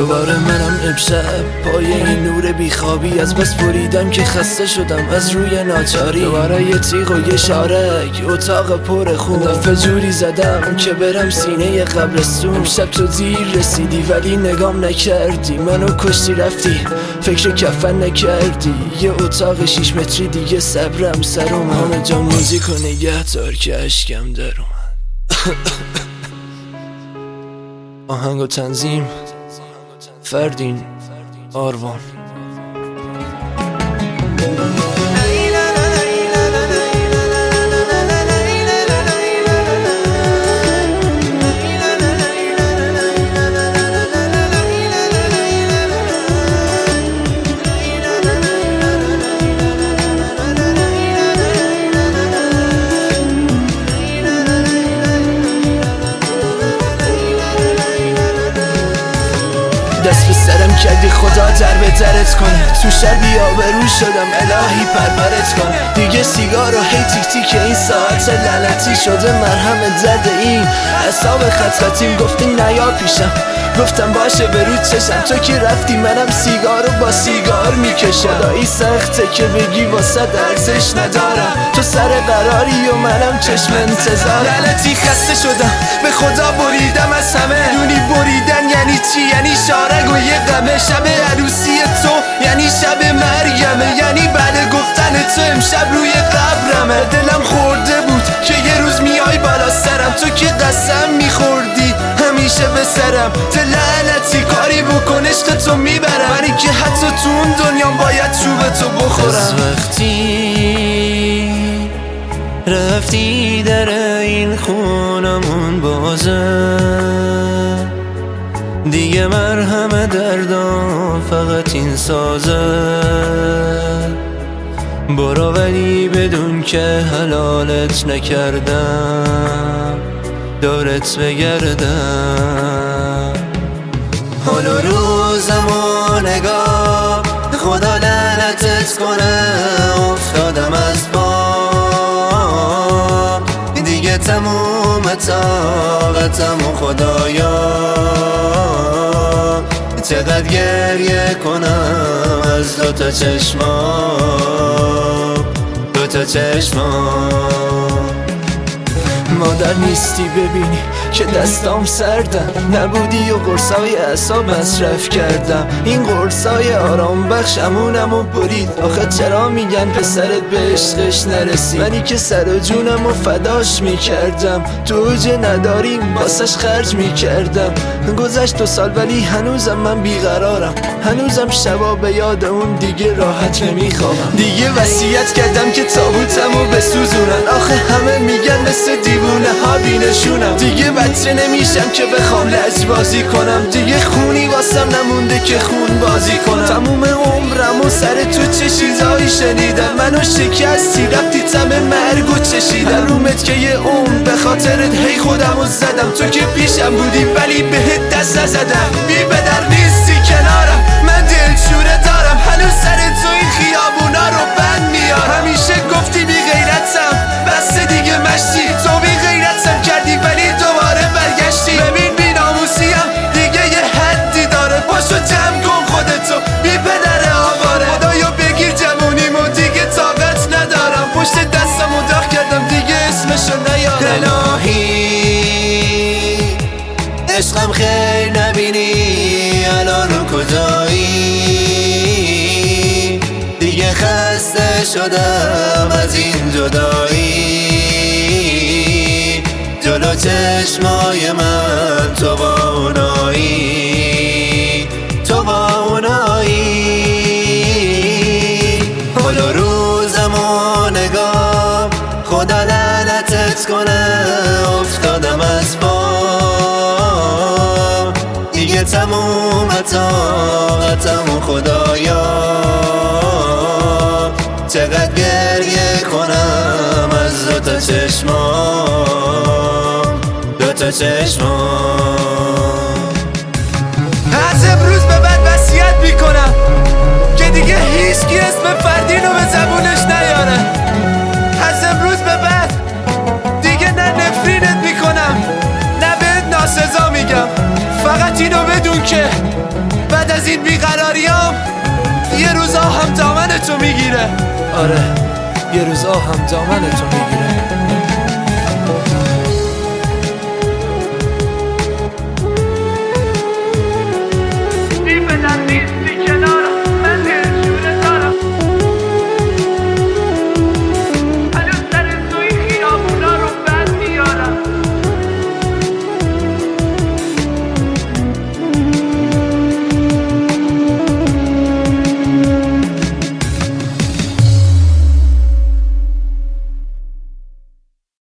دوباره منم امشب پای این نور بیخوابی از بس بریدم که خسته شدم از روی ناچاری. دوباره یه تیغ و یه شارک اتاق پر خون، دفعه جوری زدم که برم سینه قبرستون. امشب تو دیر رسیدی ولی نگام نکردی، منو کشتی رفتی فکر کفن نکردی. یه اتاق 6 متری دیگه صبرم سر اومد، همه جا موزیک و نگه دار که اشکم در اومد. آهنگ و تنظیم فردین آروان. دست به سرم کردی خدا در به درت کنه، تو شهر بی‌آبرو شدم الهی پرپرت کنه. دیگه سیگار و هی تیک تیک این ساعت لعنتی شده مرهم درد این اعصاب خطیم. گفتی نیا پیشم گفتم باشه به رو چشم، تو که رفتی منم سیگار رو با سیگار میکشم. خدایی سخته که بگی واسه ارزش ندارم، تو سر قراری و منم چشم انتظارم. لعنتی خسته شدم به خدا بریدم از همه، دونی بریدن یعنی چی؟ یعنی شارگ و یه غمه. شب عروسی تو یعنی شب مرگمه، یعنی بعد گفتن تو امشب روی قبرمه. دلم خورده بود که یه روز میای بالا سرم، تو که قسم میخوردی همیشه به سرم. لعنتی کاری بکن عشق تو میبرم، منی که حتی تو اون دنیا باید چوب تو بخورم. از وقتی رفتی در این خونمون بازه، دیگه مرهم دردم فقط این سازه. برو ولی بدون که حلالت نکردم دورت بگردم. حال و روزم و نگاه خدا لعنتت کنه، افتادم از با دیگه تموم طاقتم و خدایا. چقدر گریه کنم از دوتا چشمام، دوتا چشمام. مادر نیستی ببینی که دستام سردم، نبودی و قرصای اعصاب مصرف کردم. این قرصای آرام بخش امونم و برید. آخه چرا میگن پسرت به عشقش نرسید؟ منی که سر و جونم و فداش میکردم، تو اوج نداریم واسش خرج میکردم. گذشت 2 سال ولی هنوزم من بیقرارم، هنوزم شبا به یاد اون دیگه راحت نمیخوابم. دیگه وصیت کردم که تابوتمو بسوزونن، آخه همه میگن مثل دیوونه ها بینشونم. دیگه بچه نمیشم که بخوام لجبازی کنم، دیگه خونی واسم نمونده که خون بازی کنم. تموم عمرم و سر تو چه چیزایی شنیدم، منو شکستی رفتی تم مرگو چشیدم. رومت که یه عمر به خاطرت هی خودمو زدم، تو که پیشم بودی ولی بهت دست نزدم. بی پدر نیستی کنارم، من دلشوره دارم، هنوز سر تو این خیابونا رو بند میارم. همیشه گفتی بی غیرتم بس دیگه مشتی، تو بی غیرتم کردی ولی دوباره برگشتی. ببین بی ناموسیم دیگه یه حدی داره، پاشو جمع کن خودتو بی پدر آواره. خدایا بگیر جمونیمو دیگه طاقت ندارم، پشت دستمو داغ کردم دیگه اسمشو نیارم. الهی عشقم خیر نبینی الان کجایی؟ دیگه خسته شدم از این جدایی، جلو چشمای من تو با اونایی، تو با اونایی. حال و روزم و نگاه خدا لعنتت کنه، افتادم از پا دیگه تموم طاقتم و خدایا. چقدر گریه کنم از دوتا چشمام، دوتا چشمام. از امروز به بعد وصیت میکنم که دیگه هیچکی اسم فردین رو به زبونش نیاره. از امروز به بعد دیگه نه نفرینت میکنم نه بهت ناسزا میگم، فقط اینو بدون بدون که بعد از این بیقراریام یه روزا هم دامن تو میگیره. آره یه روزا هم دامن تو میگیره.